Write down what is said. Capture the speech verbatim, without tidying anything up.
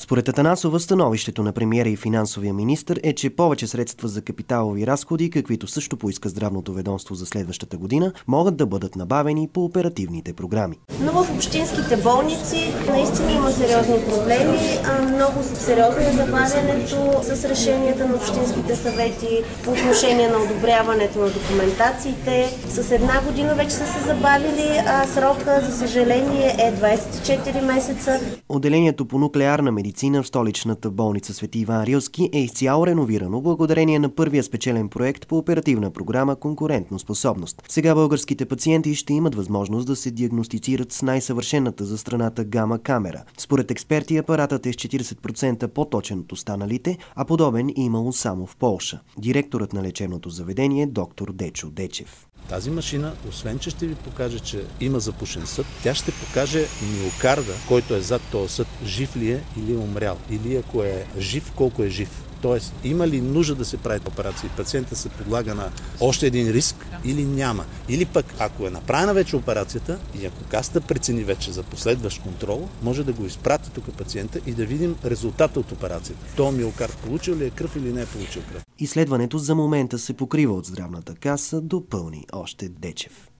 Според Атанасова, становището на премиера и финансовия министър е, че повече средства за капиталови разходи, каквито също поиска здравното ведомство за следващата година, могат да бъдат набавени по оперативните програми. Но в общинските болници наистина има сериозни проблеми. Много сериозно е забавянето с решенията на общинските съвети по отношение на одобряването на документациите. С една година вече са се забавили, а срока, за съжаление, е двадесет и четири месеца. Отделението по нуклеарна медицина в столичната болница Свети Иван Рилски е изцяло реновирано благодарение на първия спечелен проект по оперативна програма „Конкурентно способност“. Сега българските пациенти ще имат възможност да се диагностицират с най-съвършената за страната гама камера. Според експерти, апаратът е с четиридесет процента по-точен от останалите, а подобен имало само в Полша. Директорът на лечебното заведение доктор Дечо Дечев. Тази машина, освен че ще ви покаже, че има запушен съд, тя ще покаже миокарда, който е зад този съд, жив ли е или е умрял. Или ако е жив, колко е жив. Тоест, има ли нужда да се прави операция? Пациента се подлага на още един риск или няма. Или пък, ако е направена вече операцията и ако Касата прецени вече за последващ контрол, може да го изпрати тук пациента и да видим резултата от операцията. То миокард получил ли е кръв или не е получил кръв. Изследването за момента се покрива от Здравната каса, допълни още Дечев.